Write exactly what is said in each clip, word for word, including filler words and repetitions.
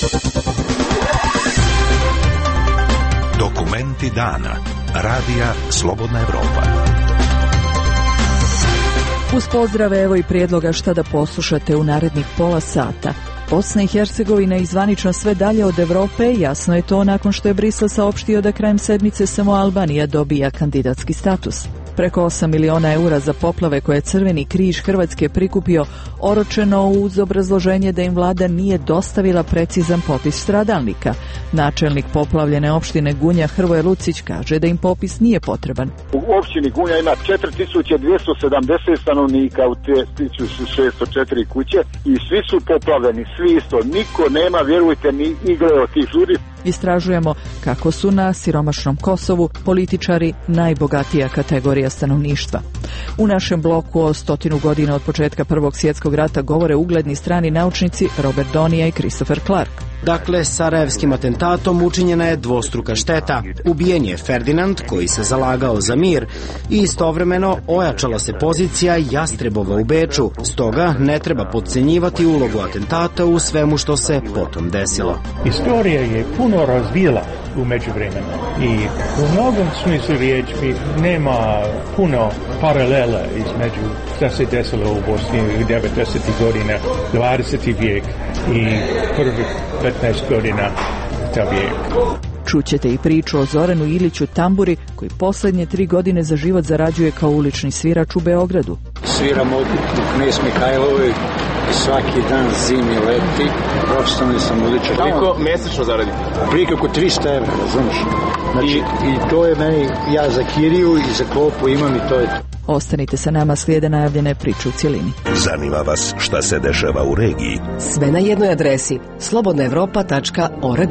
Dokumenti dana. Radija Slobodna Evropa. Uz pozdrave evo i prijedloga šta da poslušate u narednih pola sata. Bosna i Hercegovina izvanično sve dalje od Evrope, jasno je to nakon što je Brisel saopštio da krajem sedmice samo Albanija dobija kandidatski status. Preko osam miliona eura za poplave koje je Crveni križ Hrvatske prikupio, oročeno uz obrazloženje da im vlada nije dostavila precizan popis stradalnika. Načelnik poplavljene opštine Gunja Hrvoje Lucić kaže da im popis nije potreban. U opštini Gunja ima četiri tisuće dvjesto sedamdeset stanovnika u tisuću šesto četiri kuće i svi su poplavljeni, svi isto. Niko nema, vjerujte mi, igre od tih ljudi. Istražujemo kako su na siromašnom Kosovu političari najbogatija kategorija stanovništva. U našem bloku o stotinu godina od početka Prvog svjetskog rata govore ugledni strani naučnici Robert Donija i Christopher Clark. Dakle, sarajevskim atentatom učinjena je dvostruka šteta. Ubijen je Ferdinand, koji se zalagao za mir, i istovremeno ojačala se pozicija Jastrebova u Beču. Stoga ne treba podcenjivati ulogu atentata u svemu što se potom desilo. Istorija je puno razvila u međuvremenu i u mnogom smislu riječi nema puno paralela između što se desilo u Bosni u devedesetih godina, dvadeseti vijek i prvih petnaest godina ta vijek. Čućete i priču o Zoranu Iliću Tamburi, koji posljednje tri godine za život zarađuje kao ulični svirač u Beogradu. Sviramo u Knez Mihajlovoj i svaki dan zimi leti. Profesionalni sam uličar. Koliko mjesečno zaradi? Prije kako trista evra, razumiješ? Znači, I, i to je meni, ja za kiriju i za klopu imam i to je to. Ostanite sa nama, slijede najavljene priče u cjelini. Zanima vas šta se dešava u regiji? Sve na jednoj adresi slobodna evropa tačka org.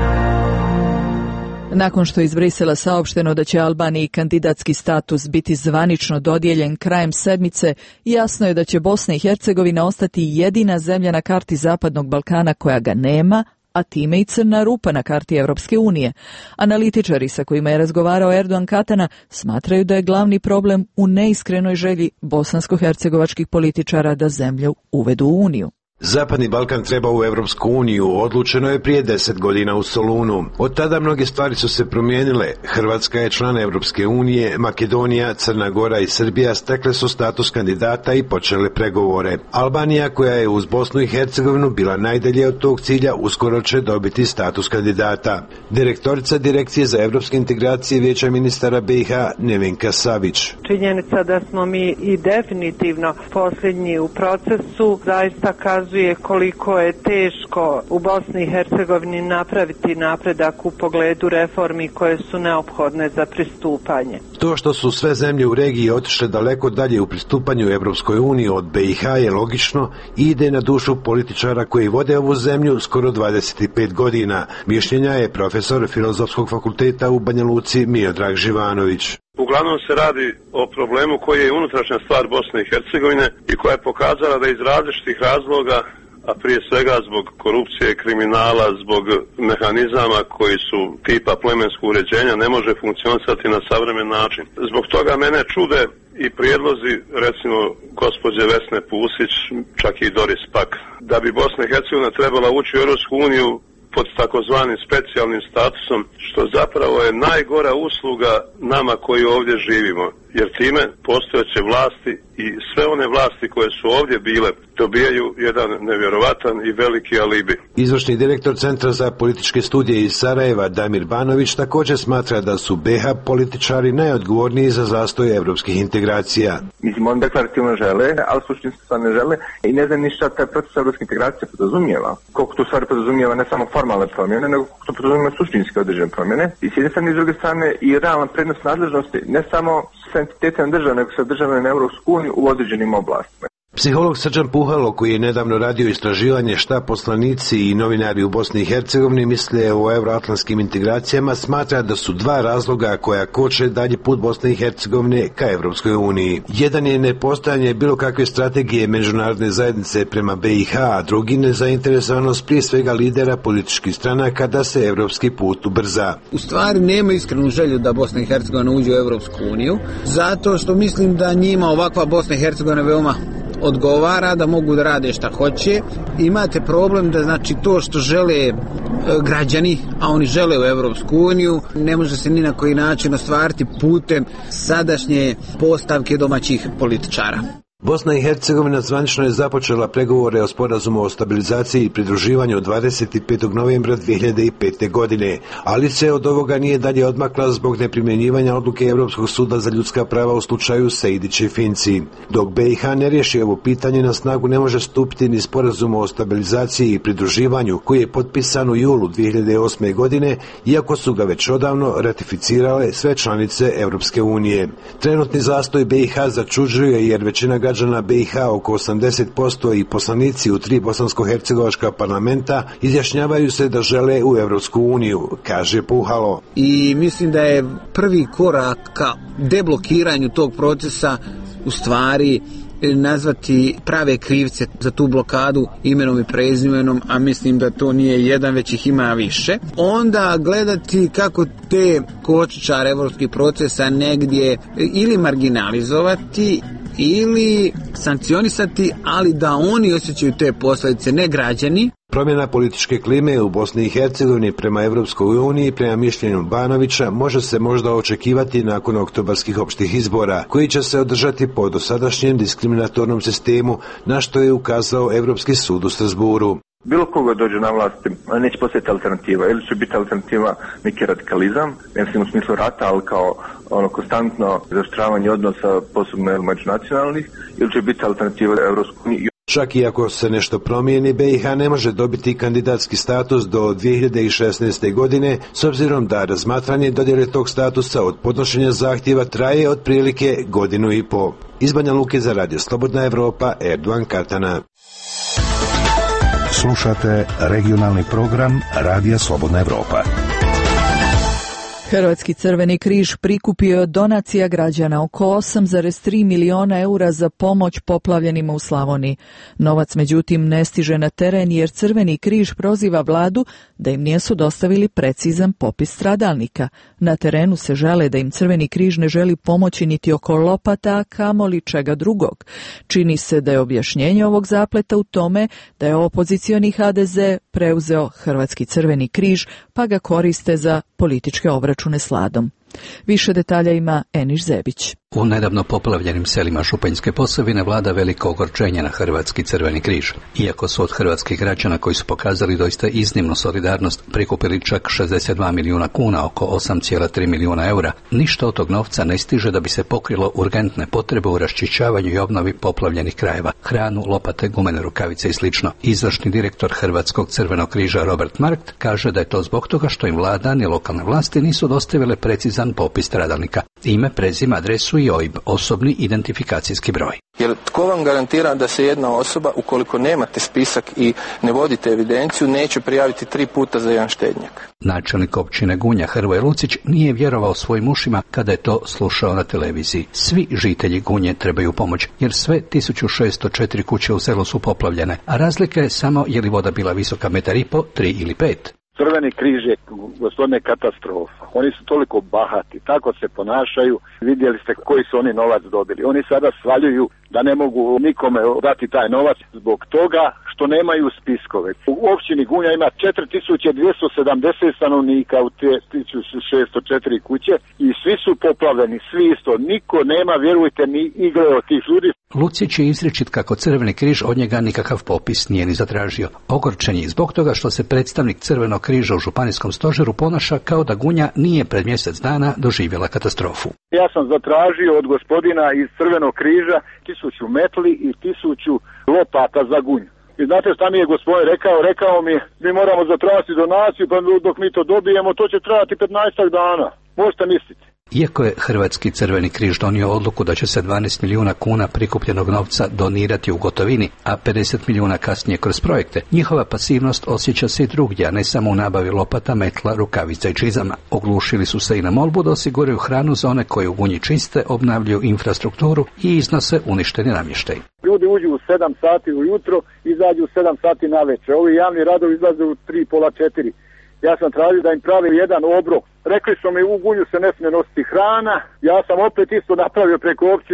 Nakon što je iz Brisela saopšteno da će Albaniji kandidatski status biti zvanično dodijeljen krajem sedmice, jasno je da će Bosna i Hercegovina ostati jedina zemlja na karti Zapadnog Balkana koja ga nema, a time i crna rupa na karti Europske unije. Analitičari sa kojima je razgovarao Erdogan Katana smatraju da je glavni problem u neiskrenoj želji bosansko-hercegovačkih političara da zemlju uvedu u Uniju. Zapadni Balkan treba u Europsku uniju, odlučeno je prije deset godina u Solunu. Od tada mnoge stvari su se promijenile. Hrvatska je član Europske unije, Makedonija, Crna Gora i Srbija stekle su status kandidata i počele pregovore. Albanija, koja je uz Bosnu i Hercegovinu bila najdalje od tog cilja, uskoro će dobiti status kandidata. Direktorica Direkcije za evropske integracije Vijeća ministara B i H Nevenka Savić. Činjenica da smo mi i definitivno posljednji u procesu zaista kazuje koliko je teško u Bosni i Hercegovini napraviti napredak u pogledu reformi koje su neophodne za pristupanje. To što su sve zemlje u regiji otišle daleko dalje u pristupanju Evropskoj uniji od B i H je logično i ide na dušu političara koji vode ovu zemlju skoro dvadeset pet godina. Mišljenja je profesor Filozofskog fakulteta u Banja Luci Miodrag Živanović. Uglavnom se radi o problemu koji je unutrašnja stvar Bosne i Hercegovine i koja je pokazala da iz različitih razloga, a prije svega zbog korupcije, kriminala, zbog mehanizama koji su tipa plemenskog uređenja, ne može funkcionisati na savremen način. Zbog toga mene čude i prijedlozi, recimo, gospođe Vesne Pusić, čak i Doris Pak, da bi Bosna i Hercegovina trebala ući u Europsku uniju pod takozvanim specijalnim statusom, što zapravo je najgora usluga nama koji ovdje živimo, jer time postojeće vlasti i sve one vlasti koje su ovdje bile dobijaju jedan nevjerovatan i veliki alibi. Izvršni direktor Centra za političke studije iz Sarajeva Damir Banović također smatra da su B i H političari najodgovorniji za zastoj evropskih integracija. Mislim, oni deklarativno žele, ali suštinski stvar ne žele i ne znam ništa taj proces evropske integracije podrazumijeva. Koliko to stvari podrazumijeva ne samo formalne promjene, nego to podrazumijeva suštinske određene promjene. I s jedne strane i s druge strane i realna prednost nadležnosti, ne samo sa entitetima države, nego sa državama na Europsku uniju u određenim oblastima. Psiholog Srđan Puhalo, koji je nedavno radio istraživanje šta poslanici i novinari u Bosni i Hercegovini misle o euroatlantskim integracijama, smatra da su dva razloga koja koče dalji put Bosne i Hercegovine ka Evropskoj uniji. Jedan je nepostojanje bilo kakve strategije međunarodne zajednice prema B i H, a drugi nezainteresovanost prije svega lidera političkih stranaka da se evropski put ubrza. U stvari nema iskrenu želju da Bosna i Hercegovina uđe u Evropsku uniju, zato što mislim da njima ovakva Bosna i Hercegovina veoma odgovara, da mogu da rade šta hoće. Imate problem da znači to što žele građani, a oni žele u Evropsku uniju, ne može se ni na koji način ostvariti putem sadašnje postavke domaćih političara. Bosna i Hercegovina zvanično je započela pregovore o sporazumu o stabilizaciji i pridruživanju dvadeset petog novembra dvije hiljade pete. godine, ali se od ovoga nije dalje odmakla zbog neprimjenjivanja odluke Europskog suda za ljudska prava u slučaju Sejdić i Finci. Dok B i H ne riješi ovo pitanje, na snagu ne može stupiti ni sporazum o stabilizaciji i pridruživanju koji je potpisan u julu dvije hiljade osme. godine, iako su ga već odavno ratificirale sve članice Europske unije. Trenutni zastoj B i H začuđuje jer većina građana B i H, oko osamdeset posto, i poslanici u tri bosansko-hercegovačka parlamenta izjašnjavaju se da žele u Evropsku uniju, kaže Puhalo. I mislim da je prvi korak ka deblokiranju tog procesa u stvari nazvati prave krivce za tu blokadu imenom i prezimenom, a mislim da to nije jedan, već ih ima više. Onda gledati kako te kočničare evropskih procesa negdje ili marginalizovati ili sankcionisati, ali da oni osjećaju te posljedice, ne građani. Promjena političke klime u Bosni i Hercegovini prema Evropskoj uniji, prema mišljenju Banovića, može se možda očekivati nakon oktobarskih opštih izbora, koji će se održati po dosadašnjem diskriminatornom sistemu, na što je ukazao Evropski sud u Strasburu. Bilo koga dođe na vlasti, neće postojati alternativa. Ili će biti alternativa neki radikalizam, ne mislim u smislu rata, ali kao ono konstantno zaštravanje odnosa, posebno međunacionalnih, ili će biti alternativa Evropskoj uniji. Čak i ako se nešto promijeni, B i H ne može dobiti kandidatski status do dvije hiljade šesnaeste. godine, s obzirom da razmatranje dodjele tog statusa od podnošenja zahtjeva traje otprilike godinu i po. Iz Banja Luke za Radio Slobodna Evropa, Erdogan Katana. Slušate regionalni program Radija Slobodna Evropa. Hrvatski Crveni križ prikupio je od donacija građana oko osam zarez tri miliona eura za pomoć poplavljenima u Slavoniji. Novac međutim ne stiže na teren jer Crveni križ proziva vladu da im nisu dostavili precizan popis stradalnika. Na terenu se žale da im Crveni križ ne želi pomoći niti oko lopata, a kamoli čega drugog. Čini se da je objašnjenje ovog zapleta u tome da je opozicioni H D Z preuzeo Hrvatski Crveni križ pa ga koriste za političke obračune s vladom. Više detalja ima Eniš Zebić. U nedavno poplavljenim selima Županjske Posavine vlada veliko ogorčenje na Hrvatski Crveni križ. Iako su od hrvatskih građana koji su pokazali doista iznimnu solidarnost prikupili čak šezdeset dva milijuna kuna, oko osam zarez tri milijuna eura, ništa od tog novca ne stiže da bi se pokrilo urgentne potrebe u raščišćavanju i obnovi poplavljenih krajeva, hranu, lopate, gumene rukavice i sl. Izvršni direktor Hrvatskog Crvenog križa Robert Markt kaže da je to zbog toga što im vlada ni lokalne vlasti nisu dostavile precizan popis stradalnika, ime, prezime, adresu i O I B, osobni identifikacijski broj. Jer tko vam garantira da se jedna osoba, ukoliko nemate spisak i ne vodite evidenciju, neće prijaviti tri puta za jedan štednjak? Načelnik općine Gunja Hrvoje Lucić nije vjerovao svojim ušima kada je to slušao na televiziji. Svi žitelji Gunje trebaju pomoć, jer sve tisuću šesto četiri kuće u selu su poplavljene, a razlika je samo je li voda bila visoka metar i po, tri ili pet. Crveni križ je, gospodine, katastrofa. Oni su toliko bahati, tako se ponašaju. Vidjeli ste koji su oni novac dobili. Oni sada svaljuju da ne mogu nikome dati taj novac zbog toga što nemaju spiskove. U općini Gunja ima četiri tisuće dvjesto sedamdeset stanovnika u te tisuću šesto četiri kuće i svi su poplavljeni, svi isto. Niko nema, vjerujte, ni igle od tih ljudi. Lucić je izričit kako Crveni križ od njega nikakav popis nije ni zatražio. Ogorčen je zbog toga što se predstavnik Crvenog križa u županijskom stožeru ponaša kao da Gunja nije pred mjesec dana doživjela katastrofu. Ja sam zatražio od gospodina iz Crvenog križa tisuću metli i tisuću lopata za Gunju. I znate šta mi je gospodin rekao? Rekao mi, mi moramo zatražiti donaciju, pa dok mi to dobijemo, to će trajati petnaestak dana. Možete misliti. Iako je Hrvatski Crveni križ donio odluku da će se dvanaest milijuna kuna prikupljenog novca donirati u gotovini, a pedeset milijuna kasnije kroz projekte, njihova pasivnost osjeća se i drugdje, a ne samo u nabavi lopata, metla, rukavica i čizama. Oglušili su se i na molbu da osiguraju hranu za one koji u Gunji čiste, obnavljaju infrastrukturu i iznose uništeni namještaj. Ljudi uđu u sedam sati ujutro, izađu u sedam sati navečer. Ovi javni radovi izlaze u tri, pola četiri. Ja sam tražio da im pravi jedan obrok. Rekli su mi u Gunju se ne smije nositi hrana. Ja sam opet isto napravio preko općine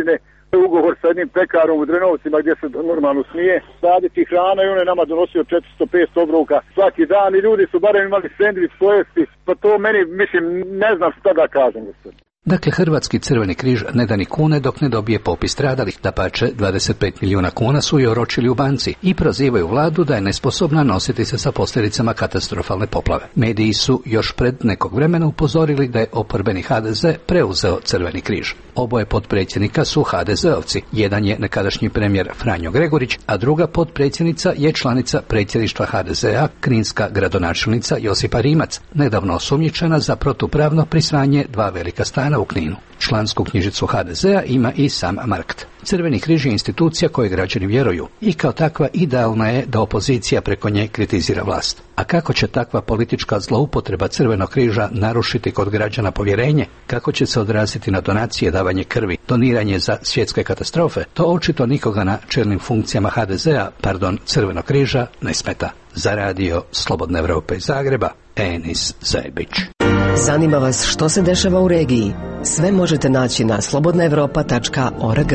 Ugovor sa jednim pekarom u Drenovcima gdje se normalno smije saditi hrana i on je nama donosio četiristo petsto obroka svaki dan i ljudi su barem imali sendvič pojesti, pa to meni, mislim, ne znam šta da kažem. Dakle, Hrvatski crveni križ ne da ni kune dok ne dobije popis stradalih. Dapače, dvadeset pet milijuna kuna su i oročili u banci i prozivaju vladu da je nesposobna nositi se sa posljedicama katastrofalne poplave. Mediji su još pred nekog vremena upozorili da je oporbeni ha de ze preuzeo Crveni križ. Oboje potpredsjednika su ha de zeovci. Jedan je nekadašnji premijer Franjo Gregorić, a druga potpredsjednica je članica predsjedništva ha de zea, kninska gradonačelnica Josipa Rimac, nedavno osumnjičena za protupravno prisvajanje dva velika stana u Kninu. Člansku knjižicu ha de zea ima i sam Markt. Crveni križ je institucija kojoj građani vjeruju i kao takva idealna je da opozicija preko nje kritizira vlast. A kako će takva politička zloupotreba Crvenog križa narušiti kod građana povjerenje? Kako će se odraziti na donacije, davanje krvi, doniranje za svjetske katastrofe? To očito nikoga na čelnim funkcijama ha de zea, pardon, Crvenog križa, ne smeta. Za radio Slobodne Evrope iz Zagreba, Enis Zajbić. Zanima vas što se dešava u regiji? Sve možete naći na slobodna evropa tačka org.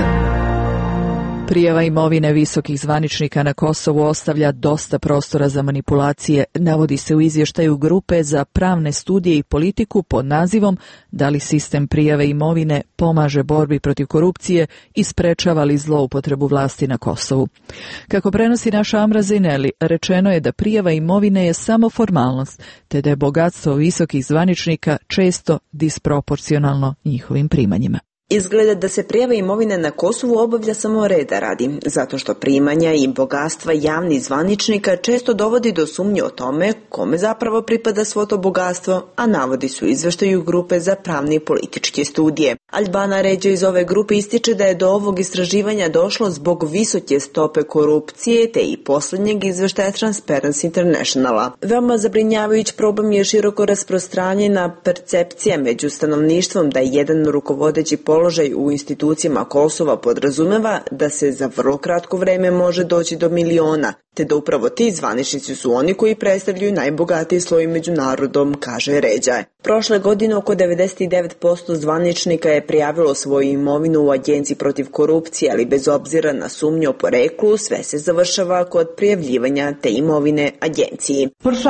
Prijava imovine visokih zvaničnika na Kosovu ostavlja dosta prostora za manipulacije, navodi se u izvještaju Grupe za pravne studije i politiku pod nazivom Da li sistem prijave imovine pomaže borbi protiv korupcije i sprečava li zloupotrebu vlasti na Kosovu. Kako prenosi naša Amra Zineli, rečeno je da prijava imovine je samo formalnost, te da je bogatstvo visokih zvaničnika često disproporcionalno njihovim primanjima. Izgleda da se prijava imovine na Kosovu obavlja samo reda radi, zato što primanja i bogatstva javnih zvaničnika često dovodi do sumnje o tome kome zapravo pripada svo to bogatstvo, a navodi su izveštaju Grupe za pravne i političke studije. Albana Ređo iz ove grupe ističe da je do ovog istraživanja došlo zbog visoke stope korupcije te i posljednjeg izveštaja Transparency Internationala. Veoma zabrinjavajući problem je široko rasprostranjena percepcija među stanovništvom da jedan rukovodeći položaj u institucijama Kosova podrazumeva da se za vrlo kratko vreme može doći do miliona, te da upravo ti zvaničnici su oni koji predstavljaju najbogatiji sloj među narodom, kaže Ređa. Prošle godine oko devedeset devet posto zvaničnika je prijavilo svoju imovinu u Agenciji protiv korupcije, ali bez obzira na sumnju o poreklu, sve se završava kod prijavljivanja te imovine agenciji.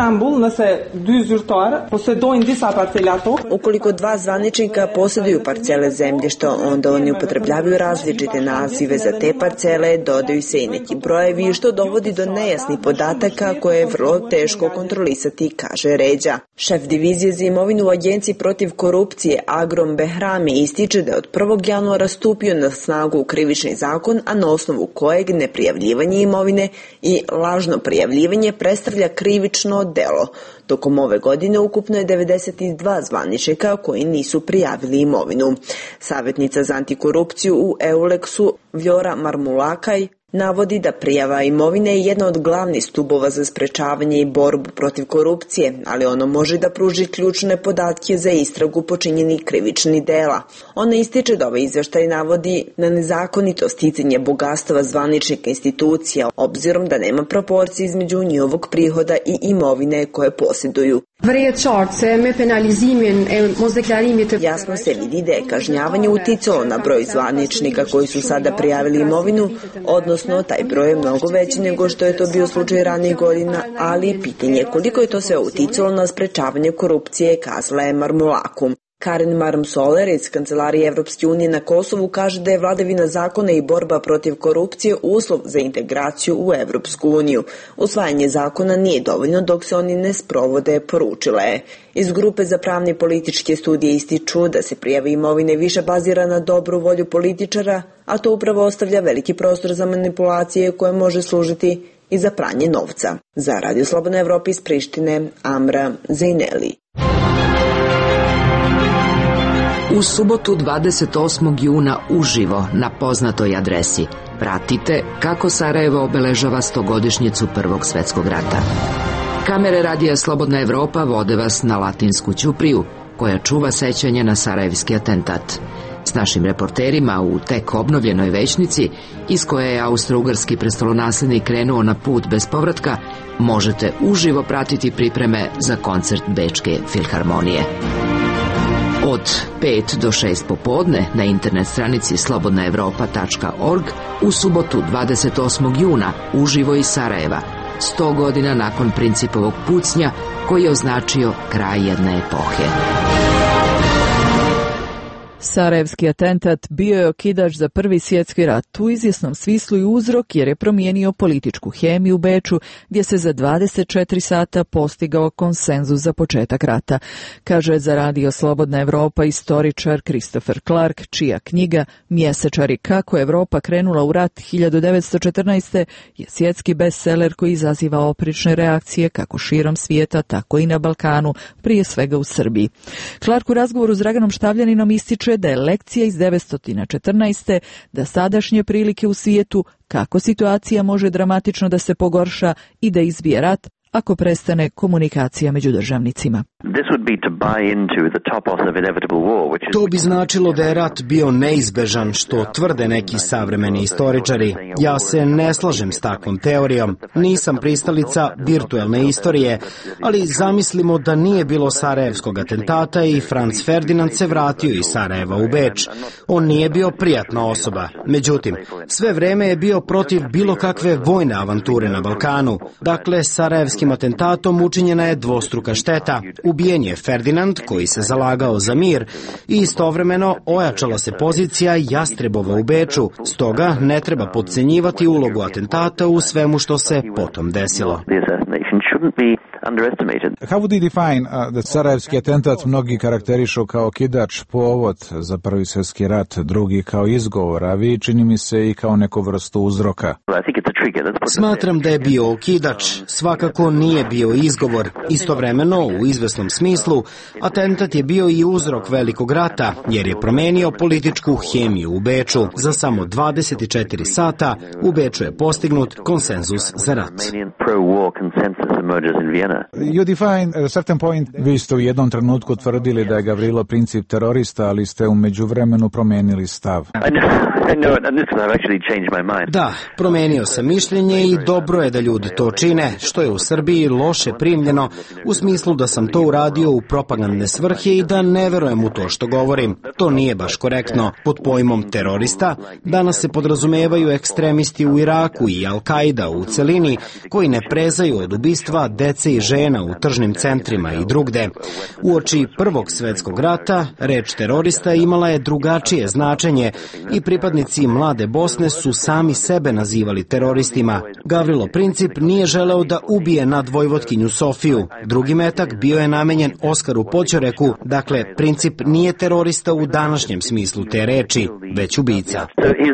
Ukoliko dva zvaničnika posjeduju parcele zemljišta, onda oni upotrebljavaju različite nazive za te parcele, dodaju se i neki brojevi, što dovodi do nejasnih podataka koje je vrlo teško kontrolisati, kaže Ređa. Šef divizije za imovinu u Agenciji protiv korupcije Agrom Behrami ističe da je od prvog januara stupio na snagu krivični zakon, a na osnovu kojeg neprijavljivanje imovine i lažno prijavljivanje predstavlja krivično delo. Tokom ove godine ukupno je devedeset dva zvaničnika koji nisu prijavili imovinu. Savjetnica za antikorupciju u Euleksu Vjora Marmulakaj navodi da prijava imovine je jedna od glavnih stubova za sprečavanje i borbu protiv korupcije, ali ono može da pruži ključne podatke za istragu počinjenih krivičnih dela. Ona ističe da ovaj izveštaj navodi na nezakonito sticanje bogatstva zvaničnika institucija, obzirom da nema proporcije između njihovog prihoda i imovine koje posjeduju. Jasno se vidi da je kažnjavanje uticalo na broj zvaničnika koji su sada prijavili imovinu, odnosno taj broj je mnogo veći nego što je to bio slučaj ranijih godina, ali pitanje je koliko je to sve uticalo na sprečavanje korupcije, kazala je Marmulaku. Karen Marmsoler iz Kancelarije Evropske unije na Kosovu kaže da je vladavina zakona i borba protiv korupcije uslov za integraciju u Evropsku uniju. Usvajanje zakona nije dovoljno dok se oni ne sprovode, poručila je. Iz Grupe za pravne i političke studije ističu da se prijava imovine više bazira na dobru volju političara, a to upravo ostavlja veliki prostor za manipulacije koje može služiti i za pranje novca. Za Radio Slobodna Evropa iz Prištine, Amra Zejneli. U subotu dvadeset osmog juna uživo na poznatoj adresi pratite kako Sarajevo obeležava stogodišnjicu Prvog svjetskog rata. Kamere Radija Slobodna Evropa vode vas na Latinsku ćupriju, koja čuva sećanje na sarajevski atentat. S našim reporterima u tek obnovljenoj većnici, iz koje je austro-ugarski prestolonaslednik krenuo na put bez povratka, možete uživo pratiti pripreme za koncert Bečke filharmonije. Od pet do šest popodne na internet stranici slobodna evropa tačka org u subotu dvadeset osmog juna uživo iz Sarajeva, sto godina nakon Principovog pucnja koji je označio kraj jedne epohe. Sarajevski atentat bio je okidač za Prvi svjetski rat, u izvjesnom smislu i uzrok jer je promijenio političku hemiju u Beču, gdje se za dvadeset četiri sata postigao konsenzus za početak rata, kaže za radio Slobodna Evropa istoričar Christopher Clark, čija knjiga Mjesečari kako Evropa krenula u rat hiljadu devetsto četrnaeste. je svjetski bestseller koji izaziva oprečne reakcije kako širom svijeta, tako i na Balkanu, prije svega u Srbiji. Clark u razgovoru s Draganom Štavljaninom ističe da je lekcija iz devetsto četrnaeste. da sadašnje prilike u svijetu, kako situacija može dramatično da se pogorša i da izbije rat ako prestane komunikacija među državnicima. To bi značilo da je rat bio neizbežan, što tvrde neki savremeni istoričari. Ja se ne slažem s takvom teorijom. Nisam pristalica virtualne istorije, ali zamislimo da nije bilo Sarajevskog atentata i Franz Ferdinand se vratio iz Sarajeva u Beč. On nije bio prijatna osoba. Međutim, sve vreme je bio protiv bilo kakve vojne avanture na Balkanu. Dakle, Sarajevskim atentatom učinjena je dvostruka šteta. Ubijen je Ferdinand, koji se zalagao za mir, i istovremeno ojačala se pozicija Jastrebova u Beču. Stoga ne treba podcenjivati ulogu atentata u svemu što se potom desilo. How would you define uh, the Sarajevski atentat? Mnogi karakterišu kao kidač, povod za Prvi svjetski rat, drugi kao izgovor, a vi čini mi se i kao neku vrstu uzroka. Smatram da je bio okidač, svakako nije bio izgovor. Istovremeno, u izvesnom smislu, atentat je bio i uzrok velikog rata, jer je promenio političku hemiju u Beču. Za samo dvadeset četiri sata u Beču je postignut konsenzus za rat. You define a certain point. Vi ste u jednom trenutku tvrdili da je Gavrilo Princip terorista, ali ste u međuvremenu promenili stav. Da, promenio sam mišljenje i dobro je da ljudi to čine, što je u Srbiji loše primljeno, u smislu da sam to uradio u propagandne svrhe i da ne verujem u to što govorim. To nije baš korektno. Pod pojmom terorista danas se podrazumevaju ekstremisti u Iraku i Al-Kaida u celini, koji ne prezaju od ubistva dece i žena u tržnim centrima i drugde. Uoči Prvog svjetskog rata reč terorista imala je drugačije značenje i pripadnici Mlade Bosne su sami sebe nazivali teroristima. Gavrilo Princip nije želeo da ubije nadvojvotkinju Sofiju. Drugi metak bio je namenjen Oskaru Poćoreku, dakle Princip nije terorista u današnjem smislu te reči, već ubica.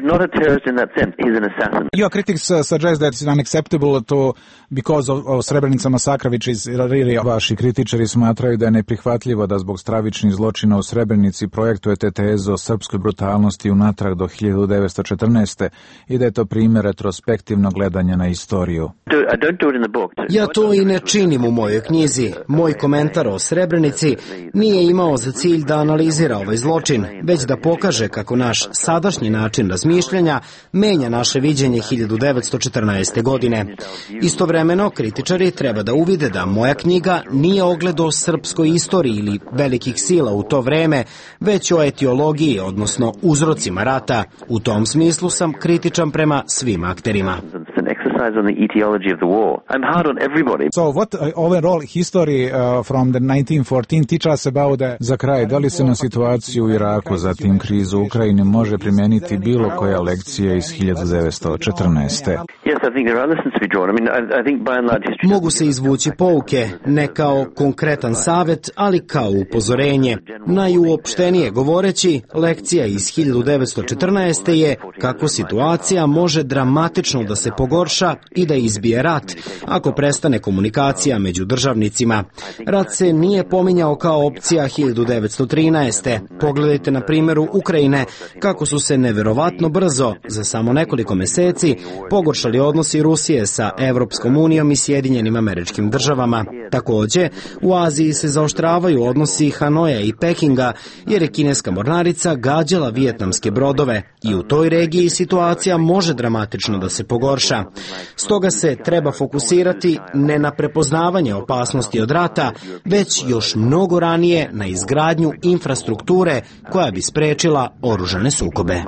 Your critics uh, suggest that it's unacceptable to because of, of Srebrenica massacre, which is really... Vaši kritičari smatraju da je neprihvatljivo da zbog stravičnih zločina u Srebrenici projektujete tezu o srpskoj brutalnosti unatrag do hiljadu devetsto četrnaeste. i da je to primjer retrospektivnog gledanja na istoriju. Ja to i ne činim u mojoj knjizi. Moj komentar o Srebrenici nije imao za cilj da analizira ovaj zločin, već da pokaže kako naš sadašnji način razmišljanja menja naše viđenje hiljadu devetsto četrnaeste. godine. Istovremeno, kritičari treba da uvide da moja knjiga nije ogled o srpskoj istoriji ili velikih sila u to vreme, već o etiologiji, odnosno uzrocima rata. U tom smislu sam kritičan prema svim akterima. On the etiology of the war. I'm hard on everybody. So what uh, overall history uh, from the nineteen fourteen teach us about the... Za kraj, da li se na situaciju u Iraku, zatim krizu u Ukrajini može primijeniti bilo koja lekcija iz hiljadu devetsto četrnaeste. Yes, I think there are lessons to be drawn. I mean, I, I think by and large history... Mogu se izvući pouke, ne kao konkretan savjet, ali kao upozorenje. Najuopštenije govoreći, lekcija iz hiljadu devetsto četrnaeste. je kako situacija može dramatično da se pogorša i da izbije rat ako prestane komunikacija među državnicima. Rat se nije pominjao kao opcija hiljadu devetsto trinaeste. Pogledajte na primjeru Ukrajine kako su se neverovatno brzo, za samo nekoliko meseci, pogoršali odnosi Rusije sa Evropskom unijom i Sjedinjenim Američkim Državama. Također, u Aziji se zaoštravaju odnosi Hanoja i Pekinga jer je kineska mornarica gađala vijetnamske brodove i u toj regiji situacija može dramatično da se pogorša. Stoga se treba fokusirati ne na prepoznavanje opasnosti od rata, već još mnogo ranije na izgradnju infrastrukture koja bi sprečila oružane sukobe.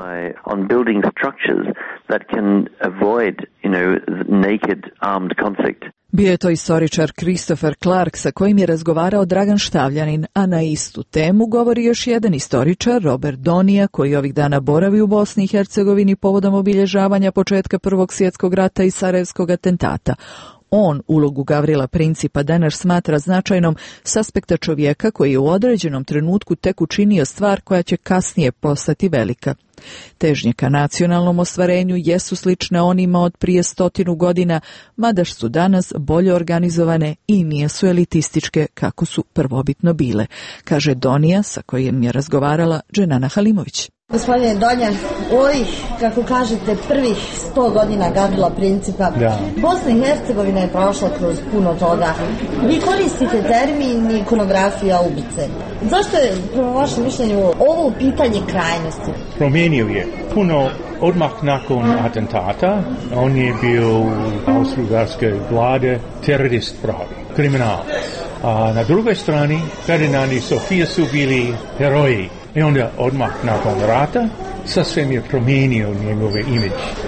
Bio je to istoričar Christopher Clark sa kojim je razgovarao Dragan Štavljanin, a na istu temu govori još jedan istoričar, Robert Donija, koji ovih dana boravi u Bosni i Hercegovini povodom obilježavanja početka Prvog svjetskog rata i Sarajevskog atentata. On ulogu Gavrila Principa danas smatra značajnom s aspekta čovjeka koji je u određenom trenutku tek učinio stvar koja će kasnije postati velika. Težnje ka nacionalnom ostvarenju jesu slične onima od prije stotinu godina, mada su danas bolje organizovane i nijesu elitističke kako su prvobitno bile, kaže Donija sa kojim je razgovarala Dženana Halimović. Gospodine Donja, u ovih, kako kažete, prvih sto godina Gavrila Principa, da. Bosna i Hercegovina je prošla kroz puno toga. Vi koristite termin ikonografija ubice. Zašto je, prema vašem mišljenju, ovo pitanje krajnosti? Promijenio je puno odmah nakon atentata. On je bio u austro-ugarske vlade terorist pravi, kriminalac. A na drugoj strani, Ferdinand i Sofija su bili heroji. I onda odmah nakon rata sasvim je promijenio njegove imidž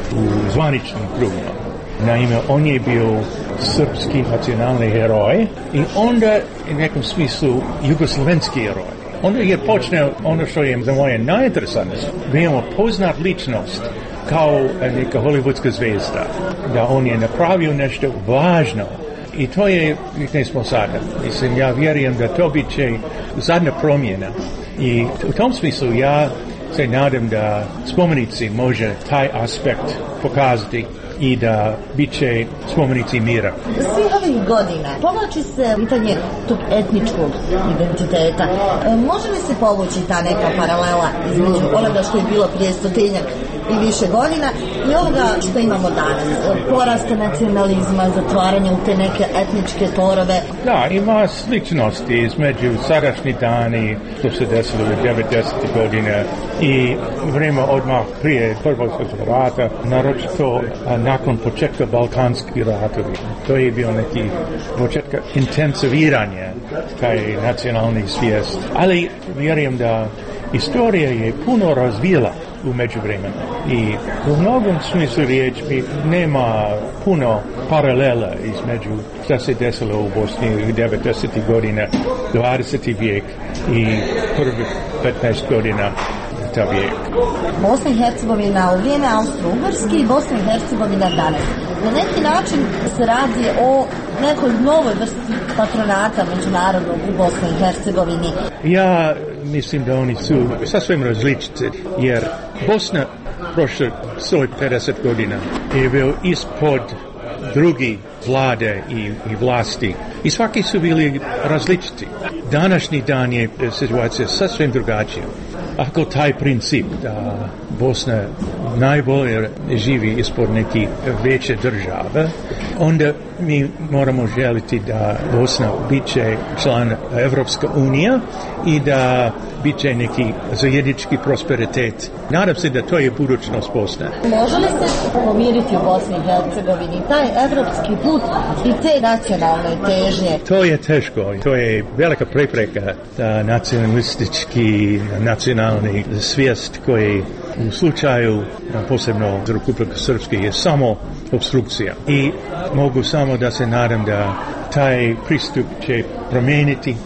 u zvaničnim krugima. Naime, on je bio srpski nacionalni heroj i onda u nekom smislu jugoslavenski heroj. Onda je počeo ono što je za moje najinteresantnije, veoma poznat ličnost kao neka hollywoodska zvezda, da on je napravio nešto važno. I to je, ne smo sada, mislim, ja vjerujem da to bit će zadnja promjena. I u tom smislu ja se nadam da spomenici može taj aspekt pokazati i da bit će spomenici mira. Svih ovih godina povlači se pitanje tog etničkog identiteta. Može li se povući ta neka paralela između onoga što je bilo prije stotinjak i više godina i ovoga što imamo danas? Porasta nacionalizma, zatvaranje u te neke etničke torove. Da, ima sličnosti između sadašnji dani što se desilo u devedesetih godine i vrijeme odmah prije Prvog svjetskog rata, naročito nakon početka Balkanskih ratovi. To je bio neki početka intenziviranja taj nacionalni svijest. Ali vjerujem da istorija je puno razvila u međuvremenu i u mnogom smislu riječi nema puno paralela između šta se desilo u Bosni u devedesetih godina, dvadeseti vijek i prvih petnaest godina ta vijek. Bosna i Hercegovina u vrijeme Austro-Ugarske i Bosna i Hercegovina danas. Na neki način se radi o nekoj novoj vrsti patronata međunarodnog u Bosni i Hercegovini. Ja mislim da oni su sasvim različiti, jer Bosna prošle sto pedeset godina je bio ispod drugi vlade i, i vlasti i svaki su bili različiti. Današnji dan je situacija sasvim drugačija. Ako taj princip da Bosna najbolje živi ispod neke veće države, onda mi moramo želiti da Bosna bit će član Evropska unija i da bit će neki zajednički prosperitet. Nadam se da to je budućnost Bosne. Može li se pomiriti u Bosni i Hercegovini taj evropski put i te nacionalne težnje? To je teško. To je velika prepreka da nacionalistički, nacionalni svijest koji u slučaju posebno za Republiku Srpske je samo obstrukcija. I mogu samo da se nadam da taj pristup će promijeniti,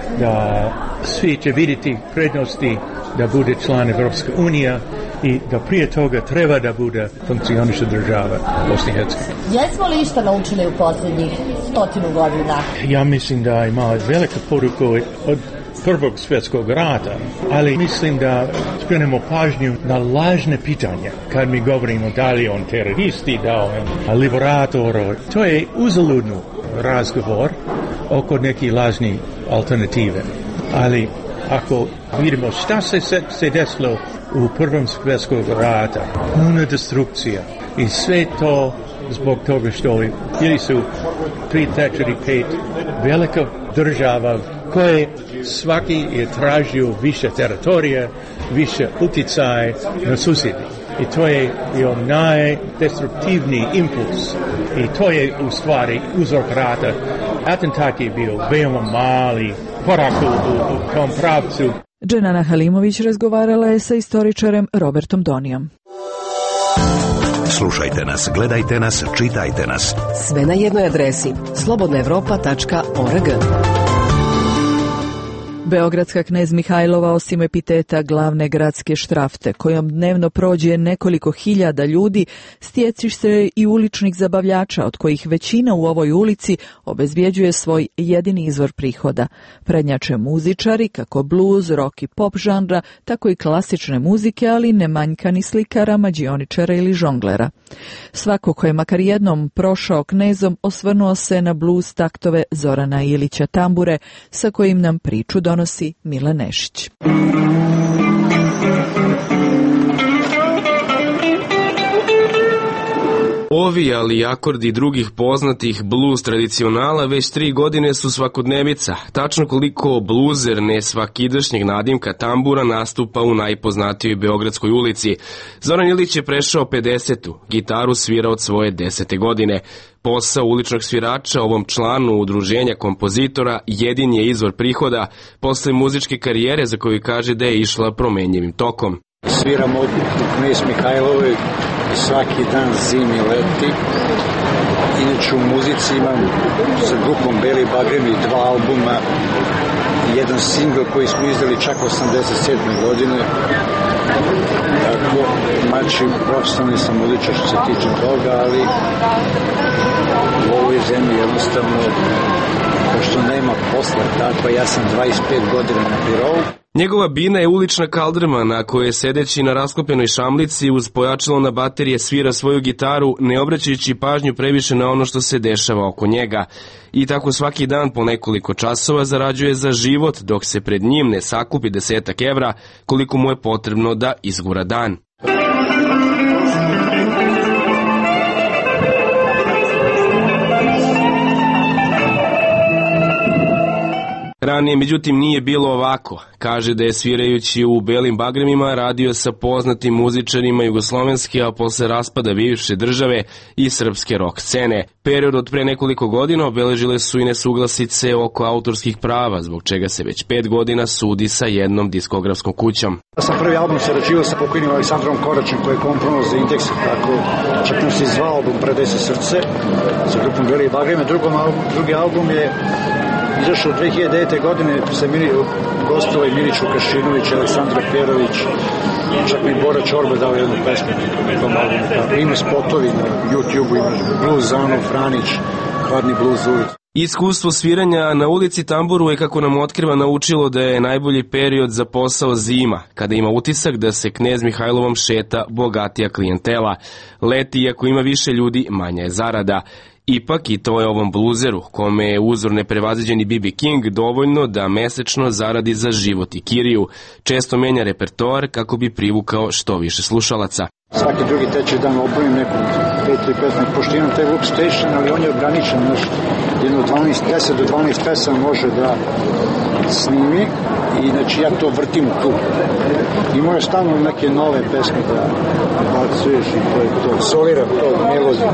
da svi će vidjeti prednosti da bude član Evropske unije i da prije toga treba da bude funkcioniša država Bosne i Hercegovine. Jesmo li išta naučili u posljednjih stotinu godina? Ja mislim da ima velika poruka od Prvog svjetskog rata, ali mislim da skrenemo pažnju na lažne pitanja. Kad mi govorimo da li on teroristi, da on liberator, to je uzaludno razgovor oko nekih lažnih alternative. Ali ako vidimo šta se, se desilo u Prvom svjetskog rata, puna destrukcija i sve to zbog toga što bili su tri, četiri, pet velika država koje svaki je tražio više teritorije, više utjecaje na susjedi. i to je bio najdestruktivniji impuls i to je u stvari uzrok rata. Atentat je bio veoma mali korak u, u, u tom pravcu. Dženana Halimović razgovarala je sa istoričarem Robertom Donijom. Slušajte nas, gledajte nas, čitajte nas. Sve na jednoj adresi slobodna evropa tačka org. Beogradska Knez Mihajlova osim epiteta glavne gradske štrafte, kojom dnevno prođe nekoliko hiljada ljudi, stjeci se i uličnih zabavljača, od kojih većina u ovoj ulici obezbjeđuje svoj jedini izvor prihoda. Prednjače muzičari, kako bluz, rock i pop žanra, tako i klasične muzike, ali ne manjka ni slikara, mađioničara ili žonglera. Svako ko je makar jednom prošao Knezom osvrnuo se na bluz taktove Zorana Ilića Tambure, sa kojim nam priču donosi Mile Nešić. Ovi, ali i akordi drugih poznatih blues tradicionala već tri godine su svakodnevica. Tačno koliko bluzer ne svakidašnjeg nadimka tambura nastupa u najpoznatijoj beogradskoj ulici. Zoran Ilić je prešao pedesetu, gitaru svira od svoje desete godine. Posao uličnog svirača ovom članu udruženja kompozitora jedin je izvor prihoda posle muzičke karijere za koju kaže da je išla promenjivim tokom. Sviram od Knez Mihajlovoj svaki dan, zimi, leti. Inače u muzici imam sa grupom Beli Bagremi dva albuma i jedan singl koji smo izdali čak osamdeset sedme godine. Tako, mači profesionalni sam muzičar što se tiče toga, ali u ovoj zemlji jednostavno, pošto nema posla, tako ja sam dvadeset pet godina na birou. Njegova bina je ulična kaldrma na kojoj sedeći na rasklopljenoj šamlici uz pojačalo na baterije svira svoju gitaru, ne obraćajući pažnju previše na ono što se dešava oko njega. I tako svaki dan po nekoliko časova zarađuje za život dok se pred njim ne sakupi desetak evra koliko mu je potrebno da izgura dan. Ranije, međutim, nije bilo ovako. Kaže da je svirajući u Belim Bagremima radio sa poznatim muzičarima jugoslovenske, a posle raspada bivše države i srpske rock scene. Period od pre nekoliko godina obeležile su i nesuglasice oko autorskih prava, zbog čega se već pet godina sudi sa jednom diskografskom kućom. Ja sam prvi album sarađivao sa pokojnim Aleksandrom Koračem koji je komponovao za Indeks, tako čak nam se izvao album Predese srce sa grupom Beli Bagreme. Drugi album je izašao dve hiljade devete. godine sa gostovao i Milić Vukašinović, Aleksandra Perović, čak mi Bora Čorba dao jednu pesmu na tom albumu. Ima spotovi na YouTube-u, ima Blues Zano, Franić, Hladni blues ulic. Iskustvo sviranja na ulici tamburu je, kako nam otkriva, naučilo da je najbolji period za posao zima, kada ima utisak da se Knez Mihajlovom šeta bogatija klijentela. Leti, iako ima više ljudi, manja je zarada. Ipak i to je ovom bluzeru, kome je uzor neprevaziđeni B B King, dovoljno da mesečno zaradi za život i kiriju. Često menja repertoar kako bi privukao što više slušalaca. Svaki drugi treći dan obavim neku pet ili petnaest, pošto imam taj loop station, ali on je ograničen, znaš, jedno dvanaest, deset do dvanaest pesama može da snimi i znači ja to vrtim u klub. I može stalno neke nove pesme da bacuješ i to je to, soliram to, melodiju.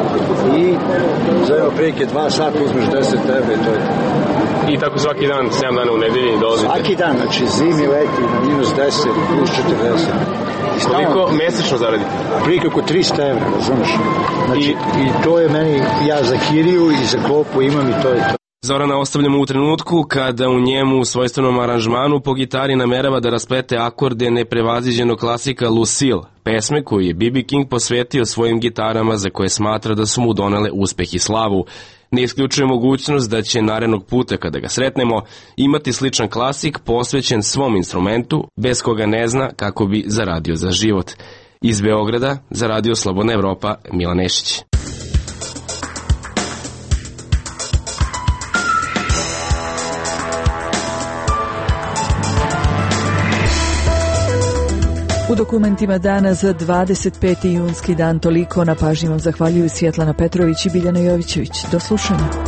I za jedno prilike dva sata uzmeš deset tebe i to je to. I tako svaki dan, sedam dana u nedelji dolazite? Svaki dan, znači zimi, leti, na minus deset, plus četrdeset. Koliko mesečno zaradite? Prilike oko trista evra, razumiješ? Znači, I... i to je meni, ja za kiriju i za klopu imam i to je to. Zorana ostavljamo u trenutku kada u njemu u svojstvenom aranžmanu po gitari namerava da rasplete akorde neprevaziđenog klasika Lucille, pesme koju je B B King posvetio svojim gitarama za koje smatra da su mu donele uspeh i slavu. Ne isključuje mogućnost da će narednog puta kada ga sretnemo imati sličan klasik posvećen svom instrumentu, bez koga ne zna kako bi zaradio za život. Iz Beograda za Radio Slobodna Evropa, Mila Nešić. U dokumentima dana za dvadeset peti junski dan toliko. Na pažnji vam zahvaljuju Svjetlana Petrović i Biljana Jovićević. Do slušanja.